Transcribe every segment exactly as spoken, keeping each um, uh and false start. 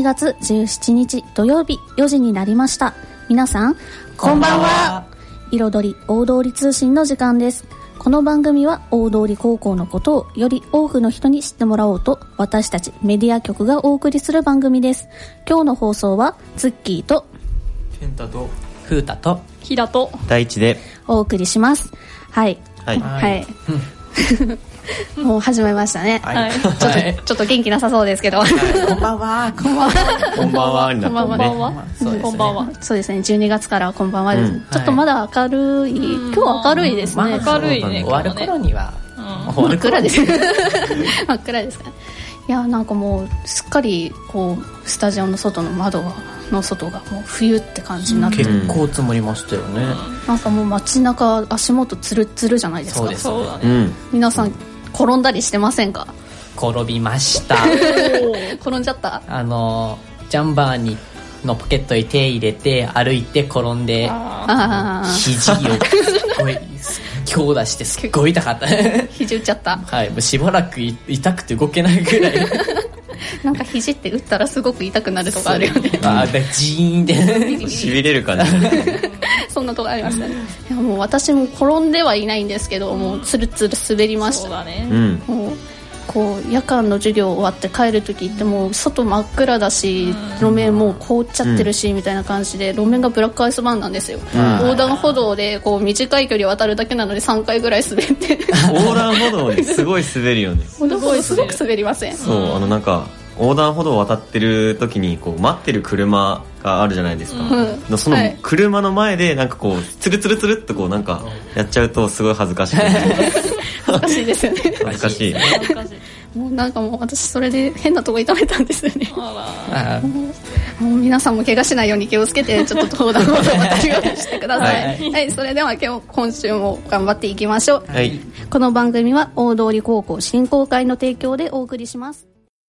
にがつじゅうしちにち土曜日よじになりました。皆さんこんばんは。彩り大通り通信の時間です。この番組は大通高校のことをより多くの人に知ってもらおうと、私たちメディア局がお送りする番組です。今日の放送はツッキーとケンタとフータとヒラと大地でお送りします。はいはい、 はい、もう始めましたね、 はい、 ちょっと、はい、ちょっと元気なさそうですけど、はい、 こんばんはこんばんはこんばんはになったね。 こんばんは、そうですね、こんばんは。 そうですね、じゅうにがつからこんばんはです、うん、ちょっとまだ明るい、はい、今日は明るいですね、 まあ、明るいね。 終わる頃には、 うん、真っ暗です真っ暗ですかね。いや、なんかもうすっかりこうスタジオの外の窓の外がもう冬って感じになって、 結構積もりましたよね、 うん、なんかもう街中足元ツルツルじゃないですか。 そうですね、 そうだね、 うん、 皆さん転んだりしてませんか？ 転びました転んじゃった。 あのジャンバーにのポケットに手入れて歩いて転んで、 あ肘をすごい強打してすっごい痛かった肘打っちゃった。 はい、もうしばらく痛くて動けないぐらいなんか肘って打ったらすごく痛くなるとかあるよね。 あー、ジーンってしびれる感じそんなとこありましたね。いや、もう私も転んではいないんですけど、もうツルツル滑りました。 そうだね、 うん、 もうこう夜間の授業終わって帰る時ってもう外真っ暗だし、路面もう凍っちゃってるし、うん、みたいな感じで路面がブラックアイスバーンなんですよ、うん、横断歩道でこう短い距離を渡るだけなのでさんかいぐらい滑って横断歩道にすごい滑るよねすごいすごく滑りません？ そう、あのなんか横断歩道を渡ってる時にこう待ってる車があるじゃないですか、うん、その車の前でなんかこうツルツルツルっとこうなんかやっちゃうとすごい恥ずかしい恥ずかしいですよね。 恥ずかしい恥ずかしい。 もうなんかもう私それで変なとこ痛めたんですよね。 あもう皆さんも怪我しないように気をつけてちょっと横断歩道を渡るようにしてください。はい、はい、それでは今日今週も頑張っていきましょう。 はい、 この番組は大通高校振興会の提供でお送りします。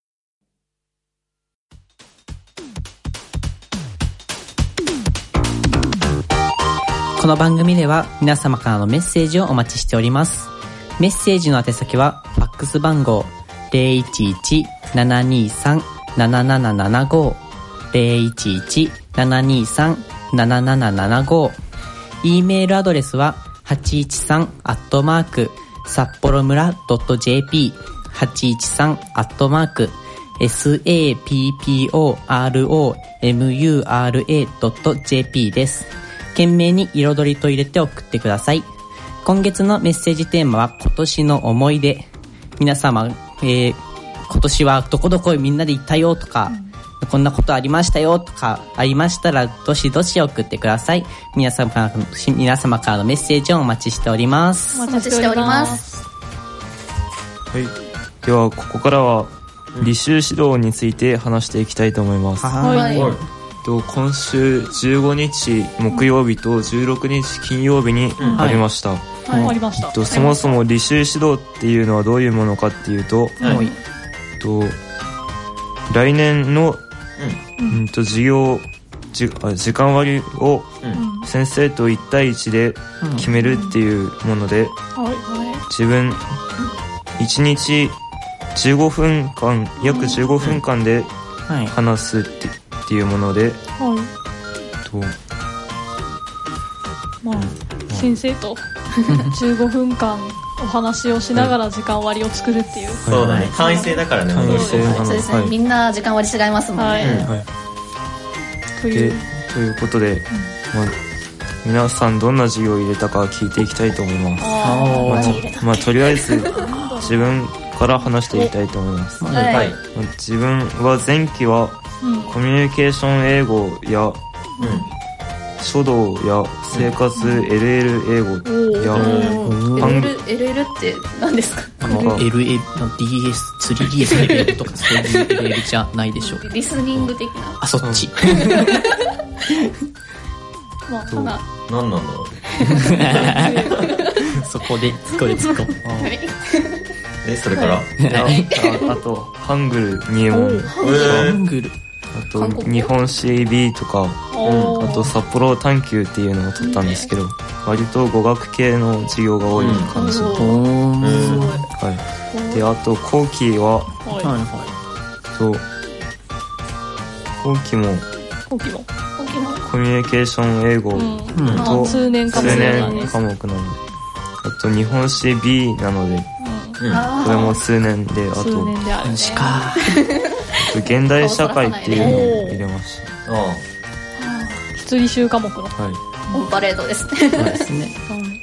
この番組では皆様からのメッセージをお待ちしております。メッセージの宛先はファックス番号 ゼロいちいち ななにさん なななななご ゼロいちいち ななにさん なななななご、 E メールアドレスははちいちさんアットマーク札幌村 .jp はちいちさんアットマーク サッポロムラ .jp です。懸命に彩りと入れて送ってください。今月のメッセージテーマは今年の思い出。皆様、えー、今年はどこどこみんなで行ったよとか、うん、こんなことありましたよとかありましたらどしどし送ってください。皆様からの、皆様からのメッセージをお待ちしております。 お待ちしております。 はい、ではここからは履修指導について話していきたいと思います。 はい、はい、 今週じゅうごにち木曜日とじゅうろくにち金曜日にありました、うん、 はい、ありました。 そもそも履修指導っていうのはどういうものかっていうと、はい、と来年の、うんうん、と授業じ時間割を先生といち対いちで決めるっていうもので、 うん、 自分いちにちじゅうごふんかん約じゅうごふんかんで話すってっていうもので、はい、とまあ、先生とじゅうごふんかんお話をしながら時間割を作るっていう、はい、 そうだね、単位制だからね。 単位制そうですね、はい、みんな時間割違いますもんね、はいはい、 というということで、うん、まあ、皆さんどんな授業を入れたか聞いていきたいと思います。あ、まあ、まあ、とりあえず自分から話していきたいと思います、はい、まあ、自分は前期はコミュニケーション英語や、うん、書道や生活 エルエル 英語や、 うん、エルエル エルエル って何ですか？ あの エルエル の ディーエス、スリーディーエス エルエルとかそういう エルエル じゃないでしょう。 リスニング的な。 あ、そっち。 まあ、花何なんだろう。そこで突っ込で突っ込む。 え、それから、はい、 あ, あとハングル入門、 ハングル、 あと日本 シービー とか、うん、あと札幌探究っていうのを取ったんですけど、割と語学系の授業が多い感じ、うん、はい、であと後期は、はい、と後期も後期も後期もコミュニケーション英語と通年科目通年科目なので、あと日本史 ビー なので、これも数年で、あと数年であるね。 しか現代社会っていうのを入れましああ必理習科目の。 た。はい。 オンパレードですね。 そうですね。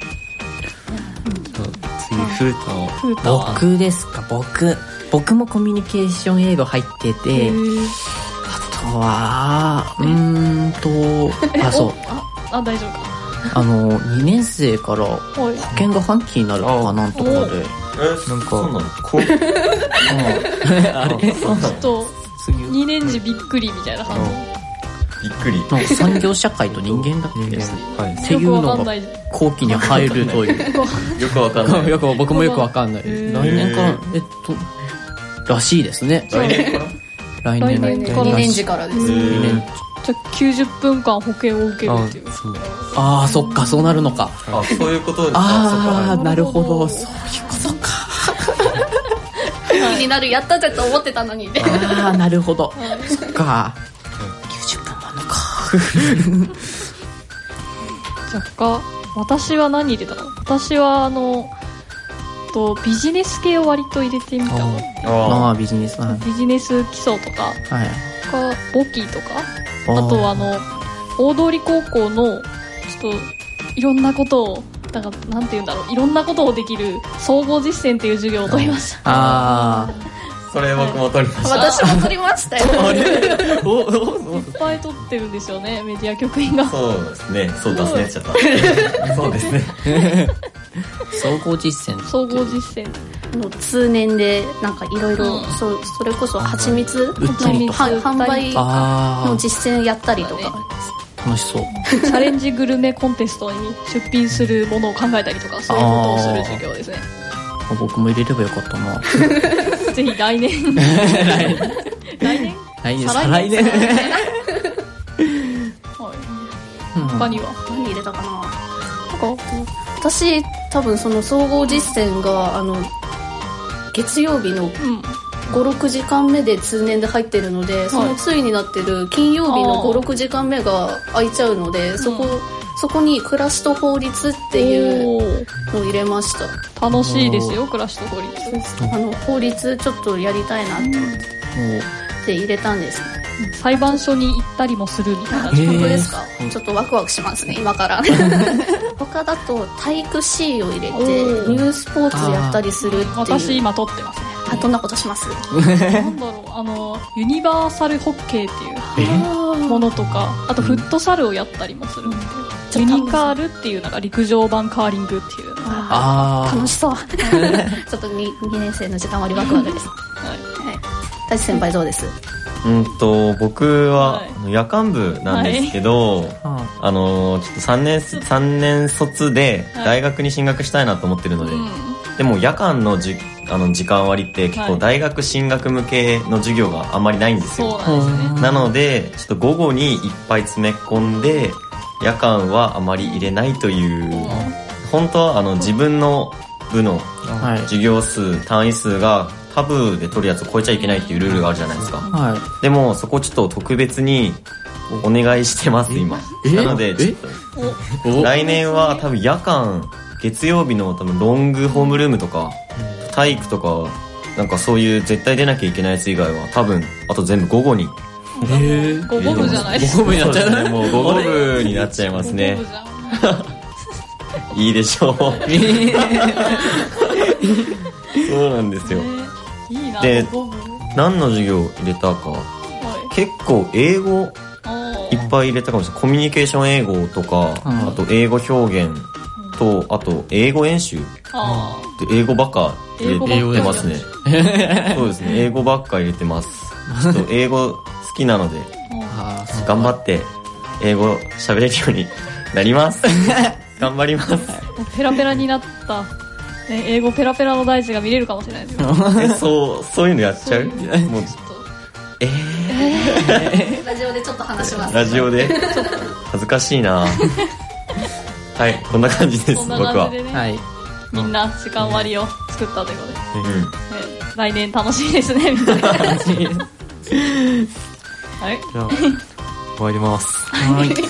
次フータをフータは僕ですか、僕。僕もコミュニケーション英語入ってて、あとは、うーんと、あ、そう。 あ、あ、大丈夫か。 あの、にねん生からはい。 保険が半期になるかなんとかで。 えなんかそうなのこうあれちょっとにねん次びっくりみたいな感びっくりなんか産業社会と人間だっけ人間はい。 ってじ。よくいうのがわかんない。 後期に入るという。 よくわかんないよく僕もよくわかんない。来へー年から、えっと、らしいですね。 来年から来年来年からにねん次からです。 にねん。 じゃあきゅうじゅっぷんかん保険を受けるっていう。 そうああ、そっか、そうなるのか。 あそういうことですかああ、なるほど。 なるほどそういうことか。 気になる、やったぜと思ってたのに。 ああ、なるほど。そっか。きゅうじゅっぷんもあるのか。 じゃあ私は何入れたの？私はあのとビジネス系を割と入れてみたの。 あああ、ビジネス。はい。 ビジネス基礎とかはい。 か簿記とか、 あーあとあの大通高校のちょっといろんなことをだからなんて言うんだろういろんなことをできる総合実践っていう授業を取りました。 あそれ僕も取りました私も取りましたよ。 あ。お、お、お。 いっぱい取ってるんですよねメディア局員が。 そうですねそう出すねちゃったそうですね総合実践。 総合実践の通年でなんかいろいろうんそうそれこそ蜂蜜売ったりとか。 は販売あの実践やったりとか。 あ、楽しそう。 チャレンジグルメコンテストに出品するものを考えたりとかそういうことをする授業ですね。 僕も入れればよかったな。 ぜひ来年来来年年、 再再来来年年。 はい他には何入れたかな。なんか私多分その総合実践があの月曜日のうんご、ろくじかんめで通年で入ってるので、そのついになってる金曜日のご、ろくじかんめが空いちゃうので、そこ、 うんそこに暮らしと法律っていうおのを入れました。 ー楽しいですよ暮らしと法律。 あの法律ちょっとやりたいなって思って入れたんです。 裁判所に行ったりもするみたいな。 へー本当ですか？ちょっとワクワクしますね今から他だと体育 C を入れておーニュースポーツやったりするっていう。 私今撮ってますね。 あ、どんなことします？ なんだろうあのユニバーサルホッケーっていうものとか、あとフットサルをやったりもするんで、ユニカールっていうのが陸上版カーリングっていうのが、 あ楽しそうちょっと 2, 2年生の時間割ワクワクです。 はいはい。大地先輩どうです？ うんと僕は、 はいあの夜間部なんですけど、 あ。 あのちょっとさんねんさんねん卒ではい大学に進学したいなと思ってるので、 うんでも夜間のじあの時間割って結構はい大学進学向けの授業があんまりないんですそうよ、 なんですね。 なのでちょっと午後にいっぱい詰め込んで夜間はあまり入れないという、本当はあの自分の部のはい。 授業数単位数がタブで取るやつを超えちゃいけないっていうルールがあるじゃないですか。 はでもそこちょっと特別にお願いしてます今。 えなのでちょっとい。 来年は多分夜間月曜日の多分ロングホームルームとか体育とかなんかそういう絶対出なきゃいけないやつ以外は多分あと全部午後にえー、 午後部じゃないです午後部になっちゃうそうですねもう午後部になっちゃいますね午後部じゃん。 いいでしょうそうなんですよ。 いいな。 で午後部。 何の授業入れたかはい。 結構英語あいっぱい入れたかもしれない。コミュニケーション英語とか、 うんあと英語表現とあと英語演習あで英語ばっか入れ英語ばっかてますね。そうですね、英語ばっか入れてます。ちょっと英語好きなのであー、 頑張って英語喋れるようになります。頑張ります。 ペラペラになった、ね、英語ペラペラの大地が見れるかもしれないですよ。 え、そうそういうのやっちゃう？もうえラジオでちょっと話しまー、 す。 ラジオで恥ずかしいな。はいこんな感じですそんな僕は。 感じでね、 はい。 みんな時間割を作ったということで、 うん。 ね、来年楽しいですねみたいな。 はいじゃあ終わります。 はい、はい、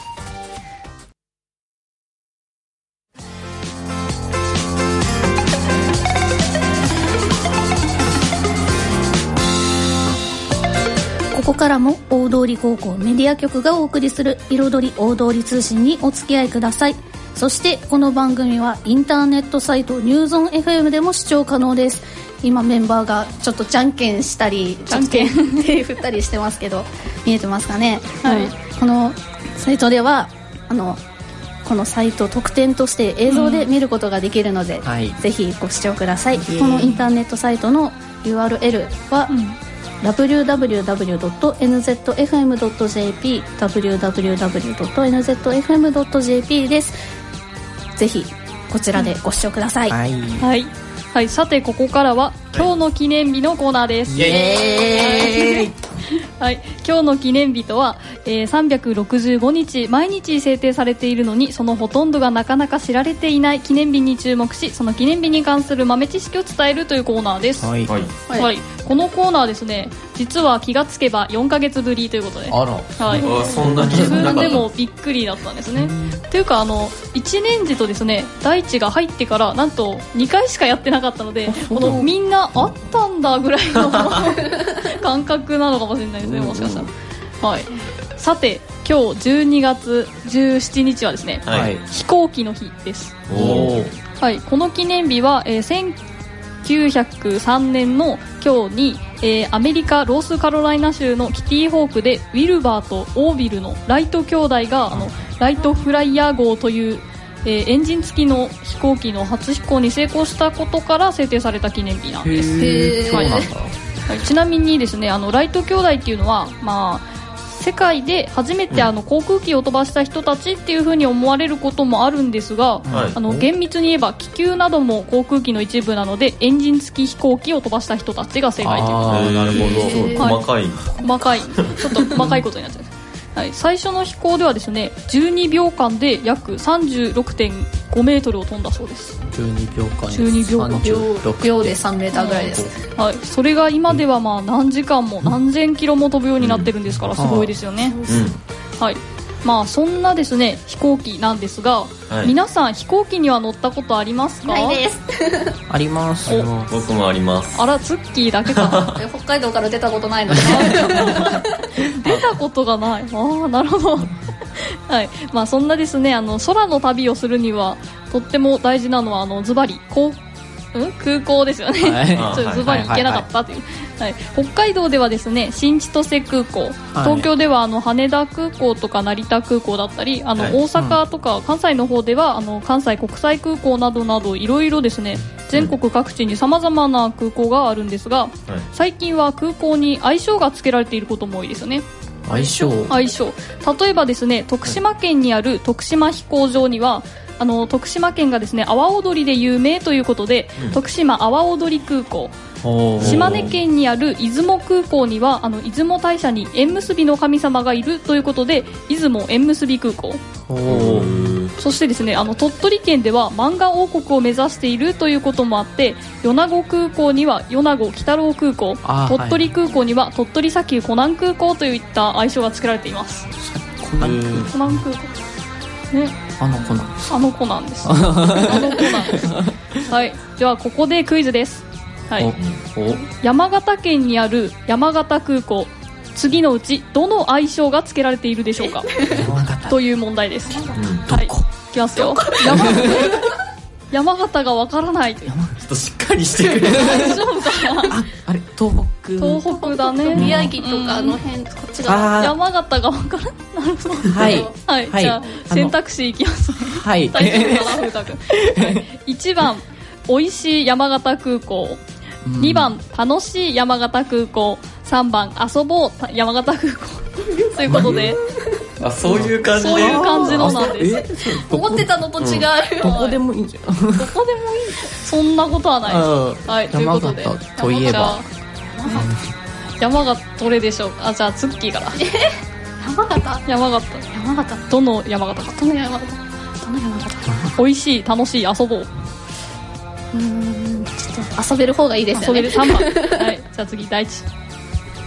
ここからも大通高校メディア局がお送りする彩り大通り通信にお付き合いください。そしてこの番組はインターネットサイトニューゾン エフエム でも視聴可能です。今メンバーがちょっとじゃんけんしたりじゃんけん手振ったりしてますけど見えてますかね。 はい、 このサイトではあのこのサイト特典として映像で見ることができるので、うん、はい、ぜひご視聴ください。このインターネットサイトの ユーアールエル は、うん、ダブリューダブリューダブリュードットエヌゼットエフエムドットジェーピー ダブリューダブリューダブリュードットエヌゼットエフエムドットジェーピー です。ぜひこちらでご視聴ください。 はい、 はいはい、さてここからは今日の記念日のコーナーです。 イエーイはい、今日の記念日とは、えー、さんびゃくろくじゅうごにち毎日制定されているのにそのほとんどがなかなか知られていない記念日に注目し、その記念日に関する豆知識を伝えるというコーナーです。はい、はいはい、このコーナーですね、実は気がつけばよんかげつぶりということで、 あら、 はい、 あそんなに自分でもびっくりだったんですね。というかあのいちねん次とですね大地が入ってからなんとにかいしかやってなかったので、このみんなあったんだぐらいの感覚なのかもしれないですね、もしかしたら。はい、さて今日じゅうにがつじゅうしちにちはですね、はい、飛行機の日です。 お、 はい、この記念日は、えー、せんきゅうひゃくさんねんの今日に、えー、アメリカロースカロライナ州のキティホークでウィルバーとオービルのライト兄弟があのライトフライヤー号という、えー、エンジン付きの飛行機の初飛行に成功したことから制定された記念日なんです。 へー、そうなんだ。 はい、ちなみにですね、あのライト兄弟っていうのは、まあ、世界で初めてあの航空機を飛ばした人たちっていう風に思われることもあるんですが、はい、あの厳密に言えば気球なども航空機の一部なのでエンジン付き飛行機を飛ばした人たちが正解ということで、 あ、なるほど、細かい細かいちょっと細かいことになっちゃう。はい、最初の飛行ではですねじゅうにびょうかんで約 さんじゅうろくてんごメートルを飛んだそうです。 じゅうにびょうかんじゅうにびょうかん秒でさんメーターぐらいです、 はい、それが今ではまあ何時間も何千キロも飛ぶようになってるんですからすごいですよね、うん、はい、まあそんなですね飛行機なんですが、はい、皆さん飛行機には乗ったことありますか？ ないですあります。 僕もあります。 あら、ツッキーだけか北海道から出たことないので出たことがない。ああ、なるほどはい、まあそんなですねあの空の旅をするにはとっても大事なのはあのズバリこう、うん、空港ですよね、はい、ちょっとズバリ行けなかったという、はいはい、北海道ではですね新千歳空港、はい、東京ではあの羽田空港とか成田空港だったりあの、はい、大阪とか関西の方ではあの関西国際空港などなどいろいろですね全国各地にさまざまな空港があるんですが、はい、最近は空港に愛称が付けられていることも多いですよね。 愛称愛称例えばですね徳島県にある徳島飛行場にはあの徳島県がですね阿波踊りで有名ということで、うん、徳島阿波踊り空港、島根県にある出雲空港にはあの出雲大社に縁結びの神様がいるということで出雲縁結び空港。そしてですねあの鳥取県では漫画王国を目指しているということもあって米子空港には米子鬼太郎空港、鳥取空港には鳥取砂丘湖南空港といった愛称が付けられています。 湖南空港、 湖南空港ね、 あの子なんです。 あの子なんですあの子なんですはい、ではここでクイズです。はい、山形県にある山形空港次のうちどの愛称が付けられているでしょうかという問題です、うん、はい、いきますよ。山山形がわからない。ちょっとしっかりしてくれ大丈夫かなあ, あれ東北東北だね。 宮城とかあの辺、うん、こっちが山形がわからない。なるほど、 はい、 はいはい、じゃあ選択肢いきますね。 はい大丈夫かな風太くん、はい、いちばんおいしい山形空港、うん、にばん楽しい山形空港、さんばん遊ぼう山形空港ということであ、そういう感じそういう感じのなんです。 思ってたのと違う、 うん、どこでもいいじゃん。どこでもいいそんなことはないです。はい、ということで山形といえば山形どれでしょうか。あ、じゃあツッキーから山形山形山形どの山形か。 どの山形どの山形おいしい楽しい遊ぼう。 うーんちょっと遊べる方がいいですよね。 遊べるさんばんはい、じゃあ次第一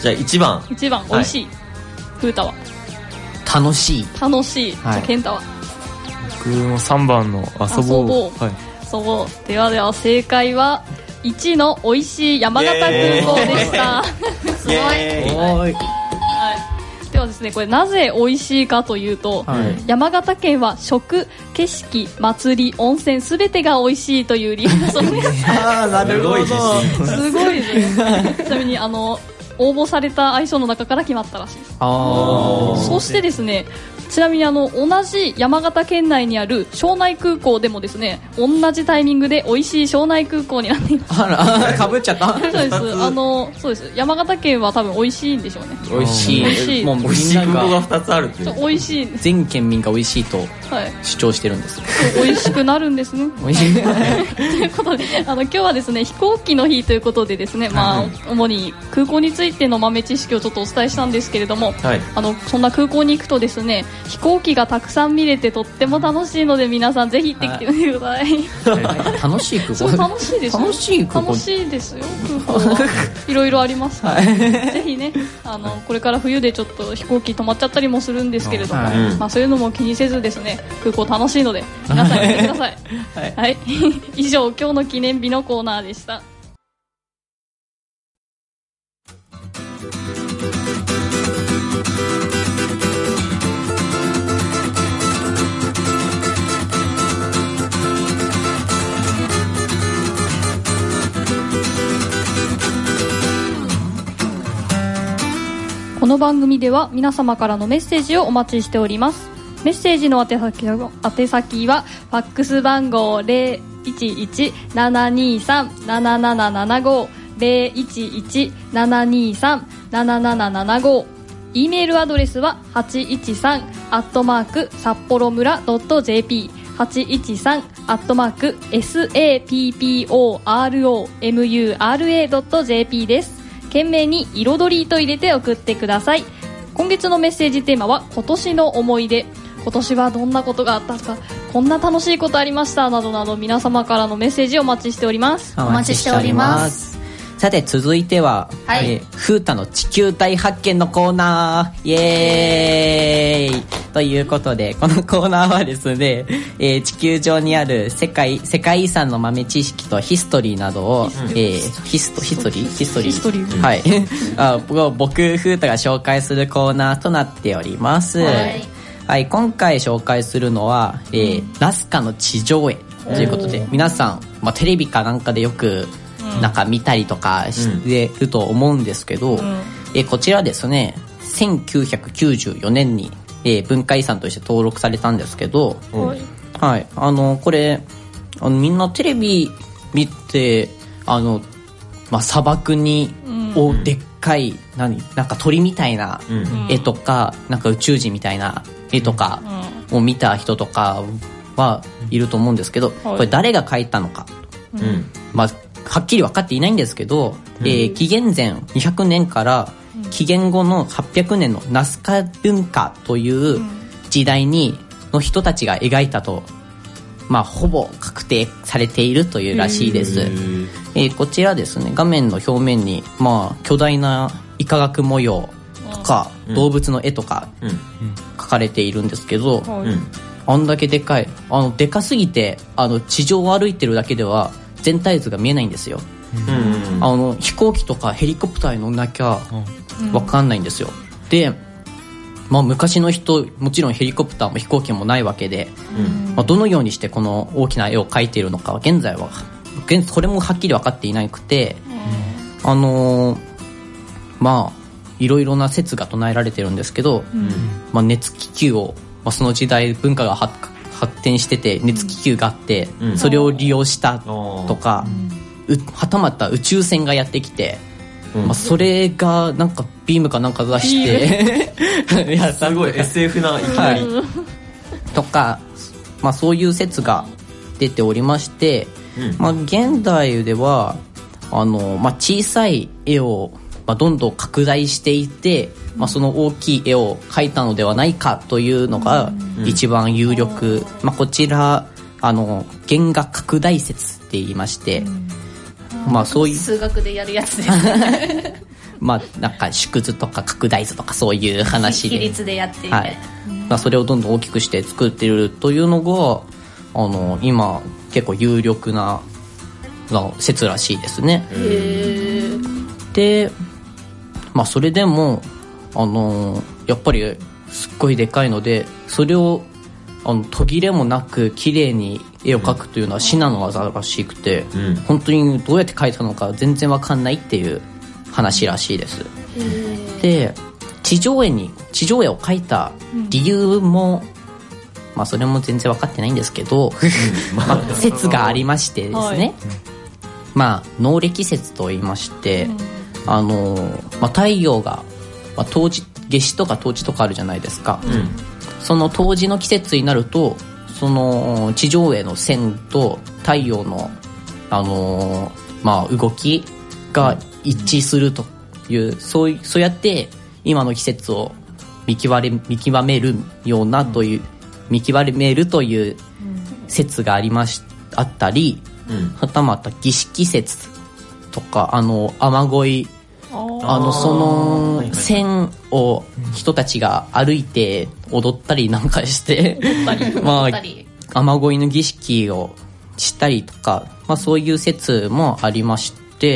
じゃあいちばん。 いちばん、美味しい。ふうたは楽しい。 楽しい。 はい、 じゃあ健太は僕もさんばんの遊ぼう。 遊ぼう。はい。遊ぼう。ではでは正解はいちの美味しい山形空港でした。すごい。はい。ではですね、これなぜ美味しいかというと、はい、山形県は食、景色、祭り、温泉すべてが美味しいという理由だそうです。 ああ、なるほど。 すごいですね。ちなみにあの応募された愛称の中から決まったらしいです。あそしてですね、ちなみにあの同じ山形県内にある庄内空港でもですね、同じタイミングで美味しい庄内空港になっています。 あら、かぶっちゃった。 そうです。あのそうです。山形県は多分美味しいんでしょうね。 美味しい。 美味しい。 もう美味しい空港がふたつあるっていう。 美味しい。 全県民が美味しいと主張してるんです。はい、 美味しくなるんですね。 美味しい。 ということで、あの今日はですね飛行機の日ということでですね、まあ主に空港についての豆知識をちょっとお伝えしたんですけれども、はい、あのそんな空港に行くとですね、飛行機がたくさん見れてとっても楽しいので、皆さんぜひ行ってきてください。 はい、楽しい空港。 楽しいですよ。 楽しい空港。 楽しいですよ。空港はいろいろありますから、はい、ぜひね、あのこれから冬でちょっと飛行機止まっちゃったりもするんですけれども、はい、まあそういうのも気にせずですね、空港楽しいので皆さん行ってください。はい。はい、以上今日の記念日のコーナーでした。この番組では皆様からのメッセージをお待ちしております。メッセージの宛先は、宛先はファックス番号 ゼロいちいち ななにさん ななななななご ゼロいちいち ななにさん なななななご、 E メールアドレスははちいちさんアットマーク札幌村 .jp はちいちさんアットマーク サポロムラ .jp です。懸命に彩りと入れて送ってください。今月のメッセージテーマは今年の思い出。今年はどんなことがあったか、こんな楽しいことありましたなどなど、皆様からのメッセージをお待ちしております。 お待ちしております。 さて続いては、はい、えー、風太の地球大発見のコーナー、イエーイということで、このコーナーはですね、えー、地球上にある世界世界遺産の豆知識とヒストリーなどを、えー、ヒストヒストリーヒストリーヒストリーはいあ僕風太が紹介するコーナーとなっております。はい、はい、今回紹介するのは、えーうん、ナスカの地上絵ということで、皆さん、まあ、テレビかなんかでよくなんか見たりとかしてると思うんですけど、うん、えこちらですねせんきゅうひゃくきゅうじゅうよねんに、えー、文化遺産として登録されたんですけど、うん、はいあのこれあのみんなテレビ見てあの、まあ、砂漠に、うん、おでっかい何なんか鳥みたいな絵とか、うん、なんか宇宙人みたいな絵とかを見た人とかはいると思うんですけど、これ誰が描いたのか、うん、まあはっきり分かっていないんですけど、うん、えー、紀元前にひゃくねんから紀元後のはっぴゃくねんのナスカ文化という時代にの人たちが描いたと、まあ、ほぼ確定されているというらしいです。えー、こちらですね、画面の表面に、まあ、巨大な幾何学模様とか、うん、動物の絵とか描かれているんですけど、うん、あんだけでかい、あのでかすぎてあの地上を歩いてるだけでは全体図が見えないんですよ。うん、あの飛行機とかヘリコプターに乗んなきゃ分かんないんですよ。で、まあ、昔の人もちろんヘリコプターも飛行機もないわけで、うんまあ、どのようにしてこの大きな絵を描いているのかは現在は現これもはっきり分かっていなくて、うん、あのー、まあいろいろな説が唱えられてるんですけど、うんまあ、熱気球を、まあ、その時代文化が発発展してて熱気球があって、うん、それを利用したとか、うん、はたまた宇宙船がやってきて、うんまあ、それがなんかビームかなんか出していやすごい エスエフ ないきなり、はい、 とか、まあ、そういう説が出ておりまして、うんまあ、現代ではあの、まあ、小さい絵を、まあ、どんどん拡大していってまあ、その大きい絵を描いたのではないかというのが一番有力、うんまあ、こちらあの原画拡大説って言いまして、うんまあ、そういう数学でやるやつですねまあなんか縮図とか拡大図とかそういう話で比率でやっていて、 はい、まあ、それをどんどん大きくして作っているというのがあの今結構有力な説らしいですね。 へで、まあ、それでもあのやっぱりすっごいでかいのでそれをあの途切れもなく綺麗に絵を描くというのは至難の技らしくて、うん、本当にどうやって描いたのか全然わかんないっていう話らしいです。で地上絵に地上絵を描いた理由も、うん、まあ、それも全然分かってないんですけど、まあ、説がありましてですね、はい、まあ、能暦説と言いまして、うん、あのまあ、太陽が、まあ、冬至夏至とか冬至とかあるじゃないですか、うん、その冬至の季節になるとその地上絵の線と太陽の、あのまあ、動きが一致するという、そうい、そうやって今の季節を見極め、見極めるようなという、見極めるという説がありまし、あったり、うん、はたまた儀式説とか、あの雨乞い、あのその線を人たちが歩いて踊ったりなんかしてまあ雨乞いの儀式をしたりとか、まあ、そういう説もありまして、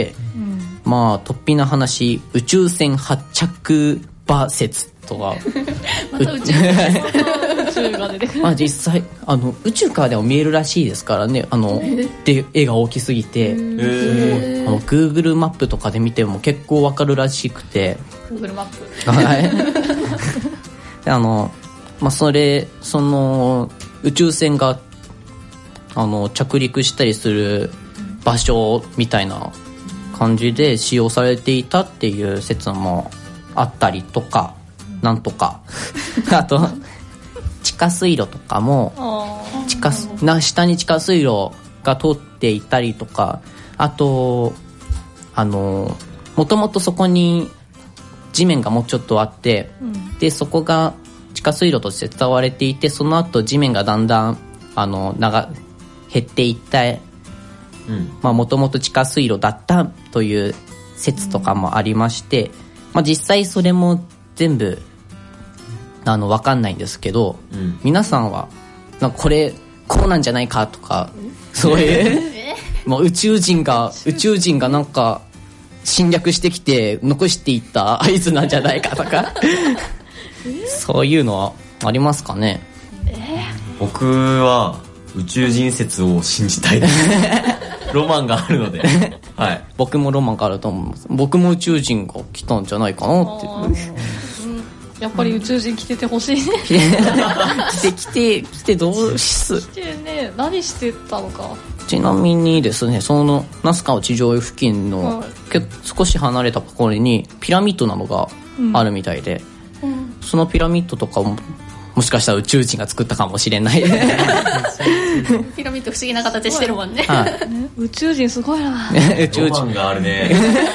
うん、まあ突飛な話宇宙船発着場説とかまた宇宙宇宙が出てくるまあ実際あの宇宙からでも見えるらしいですからね、あので絵が大きすぎて、あの Google マップとかで見ても結構わかるらしくて Google マップはいあの、まあ、それその宇宙船があの着陸したりする場所みたいな感じで使用されていたっていう説もあったりとかなんとかあと地下水路とかも地下な下に地下水路が通っていたりとか、あとあのもともとそこに地面がもうちょっとあって、うん、でそこが地下水路として伝われていて、その後地面がだんだんあの長減っていったもともと地下水路だったという説とかもありまして、うん、まあ、実際それも全部あの分かんないんですけど、うん、皆さんはなんかこれこうなんじゃないかとか、うん、そういうもう宇宙人が宇宙人がなんか侵略してきて残していった合図なんじゃないかとかそういうのはありますかね。 えー、僕は宇宙人説を信じたいですロマンがあるので、はい、 僕もロマンがあると思います。僕も宇宙人が来たんじゃないかなって、うん、 やっぱり宇宙人来ててほしいね来て来て来てどうし来てね、何してたのか。 ちなみにですね、そのナスカの地上絵付近の、はい、結構少し離れたところにピラミッドなのがあるみたいで、うんうん、そのピラミッドとかももしかしたら宇宙人が作ったかもしれないピラミッド不思議な形してるもんね、 はい、 宇宙人すごいな宇宙人ロマンがあるね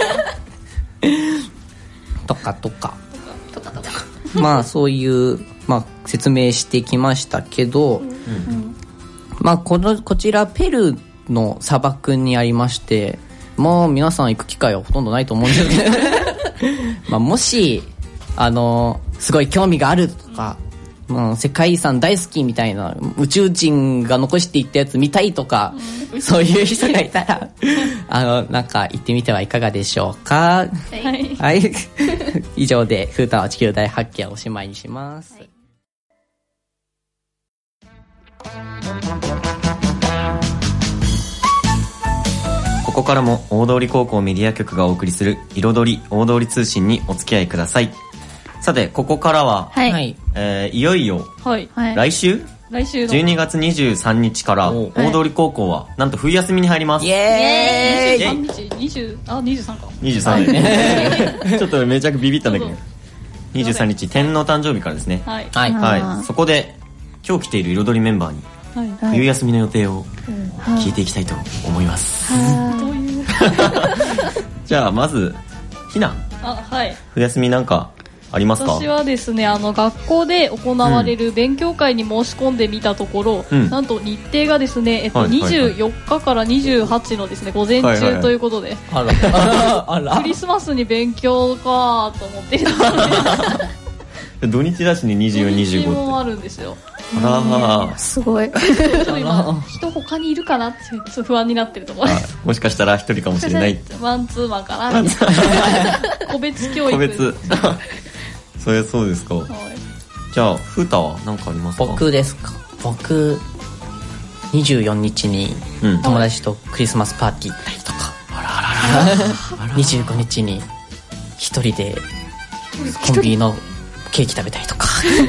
とかとかとかとかまあそういう、まあ、説明してきましたけど、うんうん、まあ、このこちらペルーの砂漠にありまして、もう皆さん行く機会はほとんどないと思うんですけどまあもしあのすごい興味があるとか、うん、世界遺産大好きみたいな、宇宙人が残していったやつ見たいとか、うん、そういう人がいたらあのなんか行ってみてはいかがでしょうか。はい、はい、以上でフータの地球大発見をおしまいにします、はい。 ここからも大通高校メディア局がお送りする彩り大通通信にお付き合いください。さてここからは、はいえー、いよいよ、はい、来週来週のじゅうにがつにじゅうさんにちから大通高校はなんと冬休みに入ります。 イエーイ。 にじゅうあにじゅうさんかにじゅうさんねちょっとめちゃくビビったんだけどにじゅうさんにち天皇誕生日からですね。はい、はいはい、そこで今日来ている彩りメンバーに、はい、冬休みの予定を聞いていきたいと思います、はい、どういうじゃあまずひな、 あ、はい、 冬休みなんかありますか？ 私はですね、あの学校で行われる勉強会に申し込んでみたところ、うん、なんと日程がですね、えっと、にじゅうよっかからにじゅうはちのですね午前中ということで、はいはいはい、あらクリスマスに勉強かと思っていたので土日だしににじゅうよん、にじゅうごって土日もあるんですよ。 あらすごい今人他にいるかなってちょっと不安になってるところです。 もしかしたら一人かもしれないマンツーマンかなみたいな個別教育個別それそうですか、はい、じゃあフータは何かありますか？ 僕ですか。僕にじゅうよっかに友達とクリスマスパーティー行ったりとか、うん、あらあらあらにじゅうごにちに一人でコンビニのケーキ食べたりとか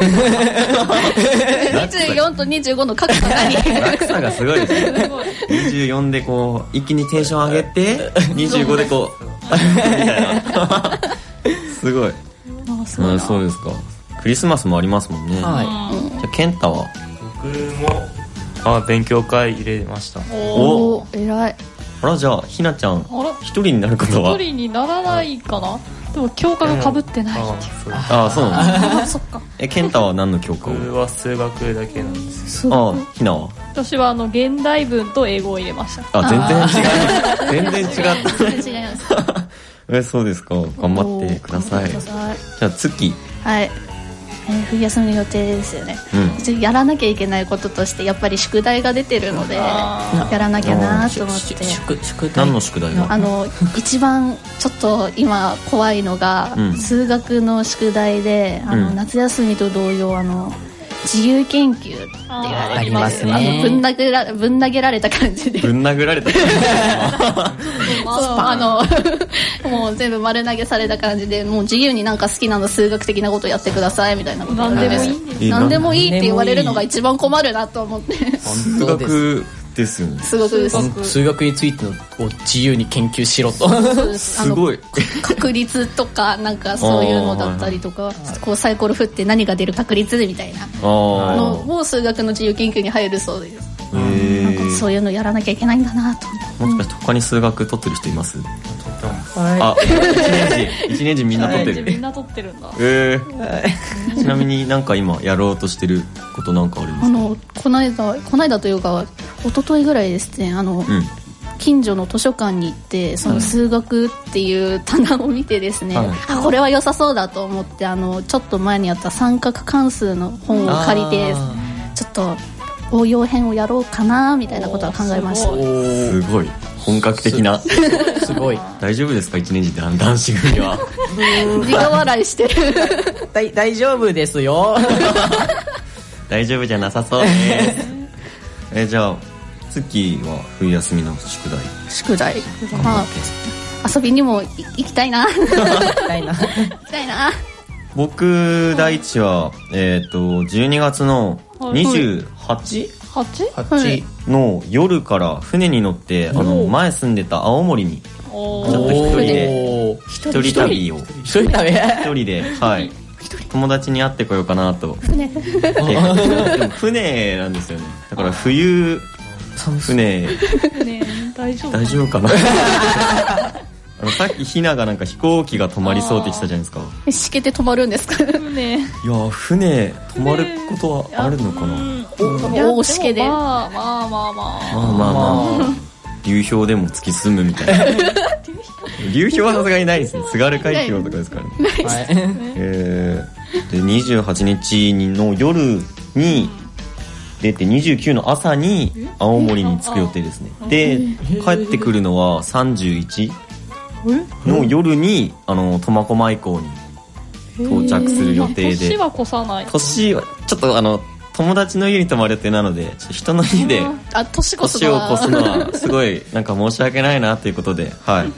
にじゅうよんとにじゅうごの格差が何格差がすごいですね。にじゅうよんでこう一気にテンション上げてにじゅうごでこうみたいなすごい。あ、そう、あ、そうですか。クリスマスもありますもんね。はい。じゃあケンタは？ 僕もあ勉強会入れました。 おお、偉い。 あら、じゃあひなちゃん一人になることは？ 一人にならないかな。でも教科が被ってないっていう。 ああ、そうなんです。そっか。え、ケンタは何の教科を？ 僕は数学だけなんですよ。 ああ、ひなは？ 私はあの現代文と英語を入れました。 あ、全然違う。全然違った。 全然違います。 え、そうですか。頑張ってください。じゃあ月。 はい。えー、冬休みの予定ですよね、うん、やらなきゃいけないこととしてやっぱり宿題が出てるのでやらなきゃなと思って。 宿宿題何の宿題が？ あの一番ちょっと今怖いのが、うん、数学の宿題であの、うん、夏休みと同様あの自由研究って言われてますね。あのぶん投げらぶん投げられた感じでぶん殴られた感じそうあのもう全部丸投げされた感じでもう自由になんか好きなの数学的なことやってくださいみたいなこと何でもいいんです。 何でもいいって言われるのが一番困るなと思って数学ですよね。 数学です。 数学についてのを自由に研究しろとすごい確率とかなんかそういうのだったりとかこうサイコロ振って何が出る確率みたいなのもう数学の自由研究に入るそうです。なんかそういうのやらなきゃいけないんだなと。 もしかして他に数学取ってる人います？あ、いちねん次いちねん次みんな取ってる。 みんな取ってるんだ。 えー、ちなみになんか今やろうとしてることなんかありますか？ あのこの間この間というか一昨日ぐらいですね、あの、うん、近所の図書館に行ってその数学っていう棚を見てですね、はい、あこれは良さそうだと思ってあのちょっと前にあった三角関数の本を借りてちょっと応用編をやろうかなみたいなことは考えました。 すごい本格的なすごい大丈夫ですかいちねん次って男子組は苦笑いしてる大, 大丈夫ですよ大丈夫じゃなさそうですえじゃあ月は冬休みの宿題宿題、まあ、遊びにも行きたいな行きたいな行きたいな。 僕第一は、えー、とじゅうにがつのにじゅうはち、 はち? の夜から船に乗ってあの前住んでた青森にちょっと一人で一人旅を一人旅一人ではい友達に会ってこようかなと。船でも船なんですよね。だから冬船船大丈夫大丈夫かなあのさっきひながなんか飛行機が止まりそうって言ってたじゃないですか。 しけて止まるんですか？ 船いや船止まることはあるのかな。 大しけでまあまあまあまあまあまあまあ流氷でも突き進むみたいな流氷はさすがにないですね。津軽海峡とかですからね、はいえー、でにじゅうはちにちの夜に出てにじゅうくの朝に青森に着く予定ですね。で帰ってくるのはさんじゅういちの夜にあの苫小牧港に到着する予定で。 年は越さない。 年はちょっとあの友達の家に泊まる予定なのでちょっと人の家であ年越す年を越すのはすごいなんか申し訳ないなということではい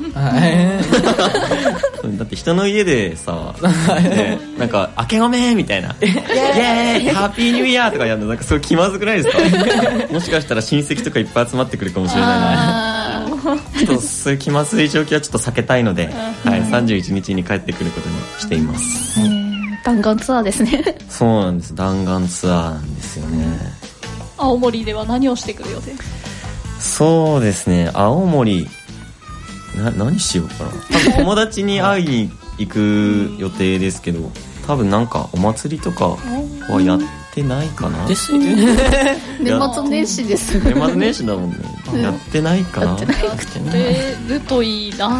だって人の家でさ、ね、なんか明けおめみたいなイエーイハッピーニューイヤーとかやるのなんかすごい気まずくないですかもしかしたら親戚とかいっぱい集まってくるかもしれないなちょっとそういう気まずい状況はちょっと避けたいので、はい、さんじゅういちにちに帰ってくることにしています。 弾丸ツアーですねそうなんです。弾丸ツアーなんですよね。 青森では何をしてくる予定？ そうですね青森な何しようかな。多分友達に会いに行く予定ですけど多分なんかお祭りとかはやってないかな。 ですよね。 年末年始です。 年末年始だもんね。やってないかな。やってるといいな。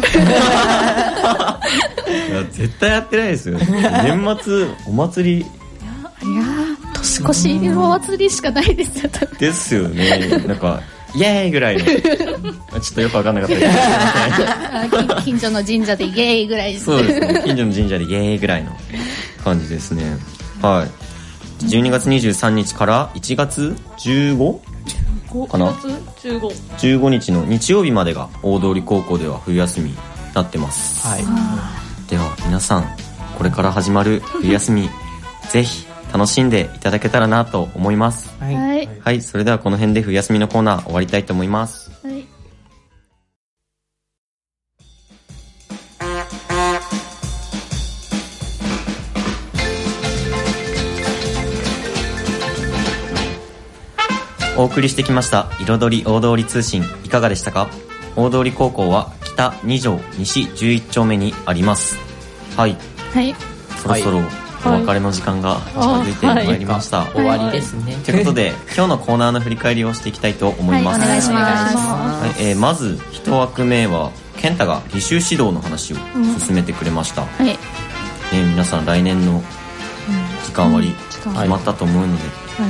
いや絶対やってないですよ。年末お祭り。いや年越しのお祭りしかないですよ。 ですよね。なんかイエーイぐらいの。ちょっとよく分かんなかったです。 近所の神社でイエーイぐらいですね。 そうですね。近所の神社でイエーイぐらいの感じですね。はい。じゅうにがつにじゅうさんにちからいちがつじゅうごかな。 じゅうご。 じゅうごにちの日曜日までが大通高校では冬休みになってます。はい。では皆さんこれから始まる冬休みぜひ楽しんでいただけたらなと思います。はい、はい、それではこの辺で冬休みのコーナー終わりたいと思います。はい、お送りしてきました彩り大通り通信いかがでしたか？大通高校は北に条西じゅういち丁目にあります。はい、はい、そろそろ、はい、お別れの時間が近づいてまいりました、はい、 終わりですね。 ということで今日のコーナーの振り返りをしていきたいと思います。 はい、お願いします。 はい、えー、まず一枠目は健太が履修指導の話を進めてくれました、うん、はい、えー、皆さん来年の時間割決まったと思うので、はい、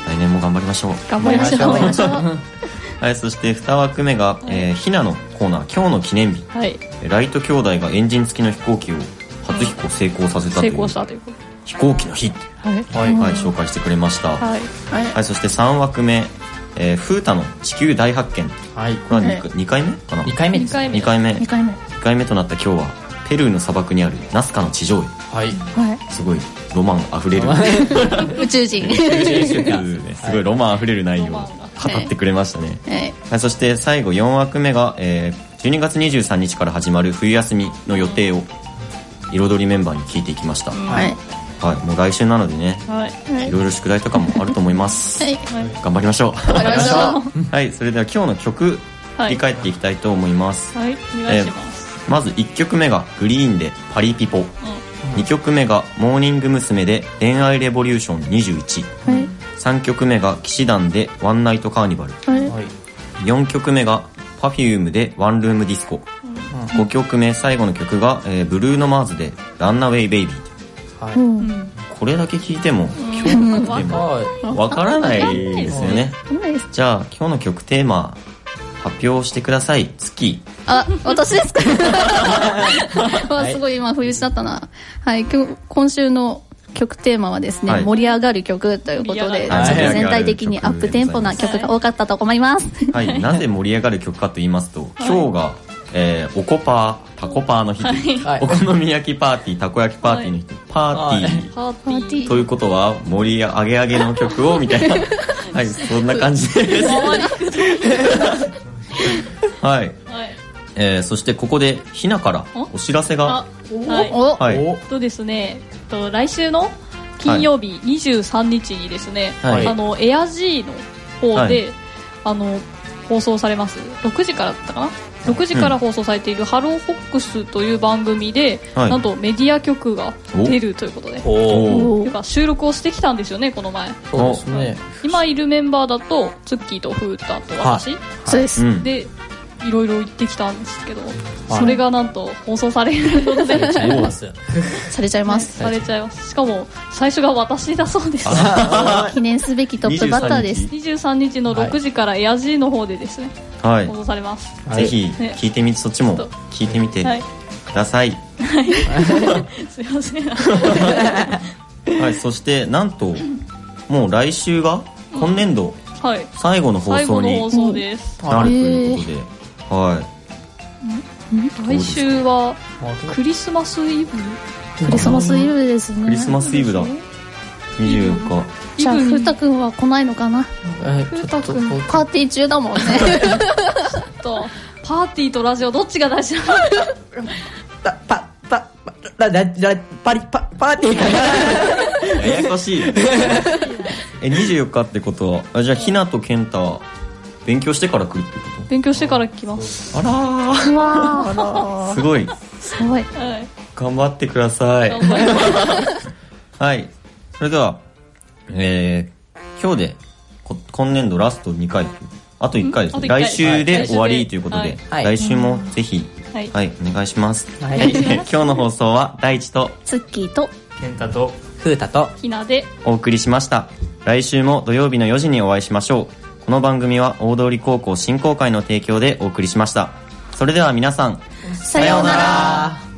来年も頑張りましょう。 頑張りましょう。頑張りましょう。 はい、そしてに枠目が、えー、ひなのコーナー今日の記念日、はい、ライト兄弟がエンジン付きの飛行機を初飛行成功させたという、成功したということ飛行機の日、はいはいはい、紹介してくれました。はい、はいはい、そしてさん枠目、えー、風太の地球大発見、はい、これは 2, にかいめかな。 にかいめです。 にかいめにかいめにかいめとなった今日はペルーの砂漠にあるナスカの地上絵、はい、すごいロマンあふれる宇宙人すごいロマンあふれる内容を語ってくれましたね。はいはい、そして最後よん枠目が、えー、じゅうにがつにじゅうさんにちから始まる冬休みの予定を彩りメンバーに聞いていきました。はい、はい、もう来週なのでね、はい、いろいろ宿題とかもあると思います。はい、頑張りましょう。頑張りましょう。はい、それでは今日の曲振り返っていきたいと思います。はい、お願いします。えー、まずいっきょくめがグリーンでパリピポ、うん、にきょくめがモーニング娘。で恋愛レボリューションにじゅういち、はい、さんきょくめが騎士団でワンナイトカーニバル、はい、よんきょくめがパフュームでワンルームディスコ、ごきょくめ最後の曲が、えー、ブルーノマーズでランナウェイベイビー、はい、うん、これだけ聞いても今日でもわからないですよね。じゃあ今日の曲テーマ発表してください。月。 あ、私ですか。わ、すごい今冬しだったな。はい、今日今週の曲テーマはですね、はい、盛り上がる曲ということで、はい、ちょっと全体的にアップテンポな曲が多かったと思います。 はい、なぜ盛り上がる曲かと言いますと、今日が、えー、おこパータコパーの日、はい、お好み焼きパーティーたこ焼きパーティーの日、パーティー、はい、パーティーということは盛り上げ上げの曲をみたいなはい、そんな感じです。はい、えー、そしてここでひなからお知らせが。はい、 はい、とですね、と来週の金曜日にじゅうさんにちにですね、はい、あのエア G の方で、はい、あの放送されますろくじからだったかな、ろくじから放送されているハローフォックスという番組で、はい、なんとメディア局が出るということで、おお収録をしてきたんですよね、この前。そうですね。今いるメンバーだとツッキーとフータと私、はい、そうです、うん、でいろいろ行ってきたんですけど、それがなんと放送されることでされちゃいますされちゃいますされちゃいますしかも最初が私だそうです。 記念すべきトップバッターです。 にじゅうさんにちのろくじからエア G の方でですね、はい、放送されます。 ぜひ聞いてみて、そっちも聞いてみてください。はい、すいません。はい、そしてなんともう来週が今年度最後の放送になるということで、はい、 来週はクリスマスイブ。 クリスマスイブですね。 クリスマスイブだ。にじゅうよっか。 じゃあふうたくんは来ないのかな。ふうたくんパーティー中だもんね。 ちょっとパーティーとラジオどっちが大事なの。 パパパラララパリパパーティーかな。ややこしい。えにじゅうよっかってことは、あ、じゃあひなと健太勉強してから来るってこと？ 勉強してから来ます。 あらー、わー、すごいすごい、 頑張ってください。頑張ります。 はい。それでは、えー、今日で今年度ラストにかい、あといっかいですね。来週で終わりということで、はい、来週もぜひ、はい、はい、お願いします。はい、今日の放送は大地とツッキーと健太と風太とひなでお送りしました。来週も土曜日のよじにお会いしましょう。この番組は大通高校振興会の提供でお送りしました。それでは皆さん、 さようなら。